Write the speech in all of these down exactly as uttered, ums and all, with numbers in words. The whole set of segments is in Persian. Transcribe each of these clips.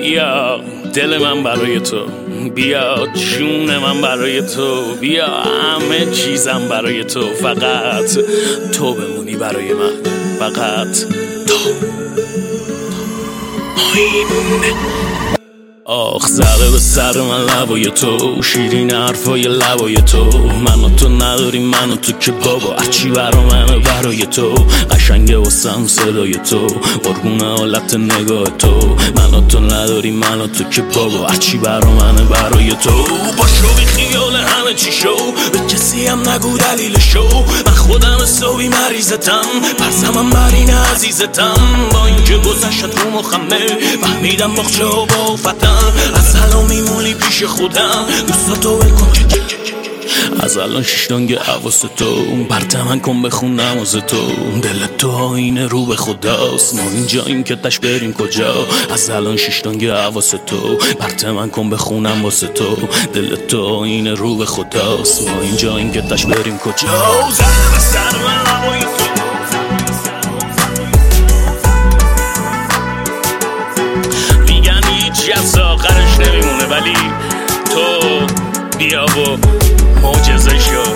بیا دل من برای تو، بیا جون من برای تو، بیا همه چیزم برای تو، فقط تو بمونی برای من، فقط تو. آخ زده به سر من لبای تو، شیرین حرفای لبای تو، من و تو نداریم من و تو که بابا هرچی برا منه برای تو، قشنگه واسم صدای تو، قربون حالت نگاه تو، من و تو نداریم من و تو که بابا هرچی برا منه برای تو. باشو بی خیال همه چی شو، به کسی هم نگو دلیل شو، من خودم حسابی مریضتم، پرسمم بر این عزیزتم، با اینکه گذشت رو مخمه فهمیدم مخچه و با فتم، از الان میمونی پیش خودم، دوستا تو بکن از الان ششتانگه حواس تو، برت من کن بخون نماز تو، دل تو آینه رو به خداست، ما اینجاییم که تش بریم کجا، از الان ششتانگه حواس تو، برت من کن بخونم واسه تو، دل تو آینه رو به خداست، ما اینجاییم که تش بریم کجا. زن سر من لبای تو، میگن هیچی از آخرش نمیمونه، ولی تو بیا و معجزه شو.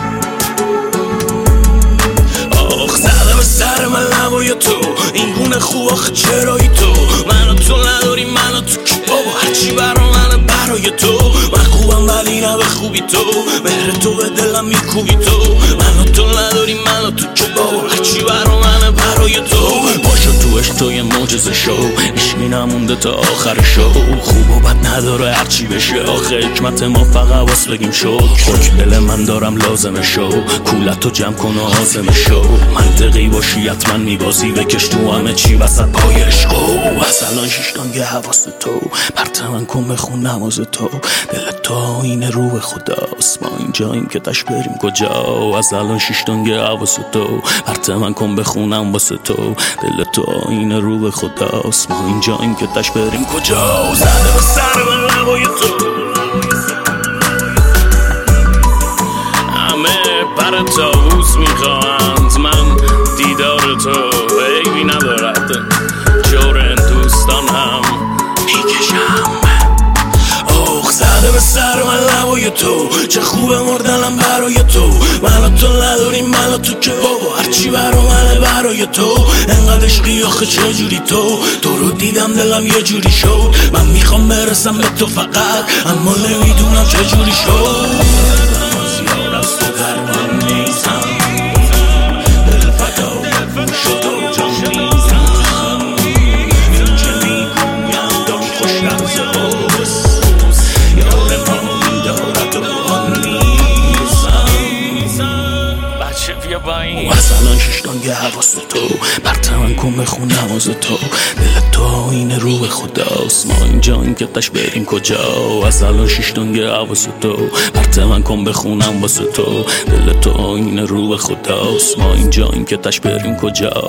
آخ زده به سر من لبای تو، این گونه خوب آخه چرایی تو، من و تو نداریم من و تو که بابا هرچی برا منه برای تو، من خوبم ولی نه به خوبی تو، مهر تو به دلم میکوبی تو، من و تو نداریم من و تو که بابا هرچی برا منه برای تو. باشو تو عشق تو یه معجزه شو، عشقی نمونده تا آخر شو، خوب و بد نداره هرچی بشه، آخه حکمت ما فقط واس بگیم شو، خاک دل من دارم لازمه شو، کولتو جمع کن و عازمه شو، منطقی باشی حتما میبازی، بکش تو همه چی وسط پای عشقو، از الان ششتانگه حواس تو، برت من کن بخون نماز تو، دل تو آینه رو به خداست، ما اینجاییم که تش بریم کجا، از الان ششتانگه حواس تو، برت من کن بخونم واسه تو، دل تو آینه رو به خداست، ما اینجاییم که تش بریم کجا. زده به سر من لبای تو، همه پر طاووس میخواهند، من دیدار تو عیبی ندارد، جور دوستان هم میکشم. آخ زده به سر من لبای تو، چه خوبه مردنم برای تو، من و تو نداریم من و تو که بابا هرچی برا منه برای تو، انقدر عشقی آخه چجوری تو، تو رو دیدم دلم یه جوری شد، من میخوام برسم به تو فقط، اما نمیدونم چجوری شد، زیاد از تو در من نیستم، دل فدا شد و جان نیستم، این که میگویم دام خوش رمز هست، یار ما میدارد و آن نیستم. بچه بیا با این، از الان ششتانگه حواس تو، برت من کن بخون نماز تو، دل تو آینه رو به خداست، ما اینجاییم که تش بریم کجا، از الان ششتانگه حواس تو، برت من کن بخونم واسه تو، دل تو آینه رو به خداست، ما اینجاییم که تش بریم کجا.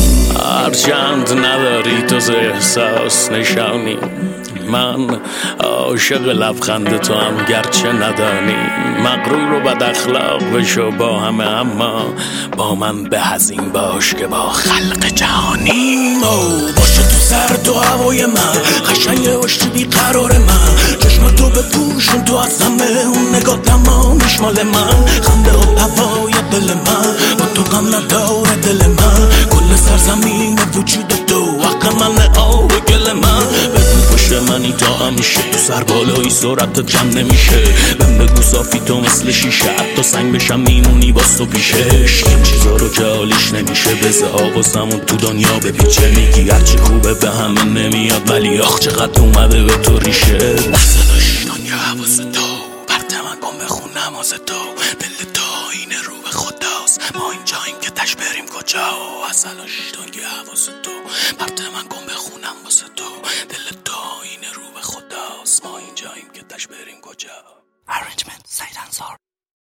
هرچند نداری تو ز احساس نشانی، من عاشق لبخند تو هم گرچه ندانی، مغرور و بد اخلاق بشو با همه، اما با من به از این باش که با خلق جهانی. باشه تو سر تو هوای من، قشنگه باشی بیقرار من، چشم تو بپوشون تو از همه، اون نگاه تمامیش مال من، خنده و هوای دل من، با تو غم نداره دل من، کل سرزمین وجود تو حق من آب گل من، بگو پشت منی تا همیشه، تو سر بالایی سرعت جمع نمیشه، من بگو صافی تو مثل شیشه، حتی سنگ بشم میمونی باز تو پیشش، این چیزا رو که حالیش نمیشه، بزه آوازمون تو دنیا بپیچه، میگی هرچی خوبه به همه نمیاد، ولی آخ چقدر اومده به تو ریشه، دست دنیا حواس تو، برت من کن بخون نماز تو، دل تو آینه رو به خداست، ما اینجاییم که تش بریم کجا، از الان ششتانگه حواس تو، برت من کن بخونم واسه تو، دل تو آینه رو به خداست، ما اینجاییم که تش بریم کجا. Arrangement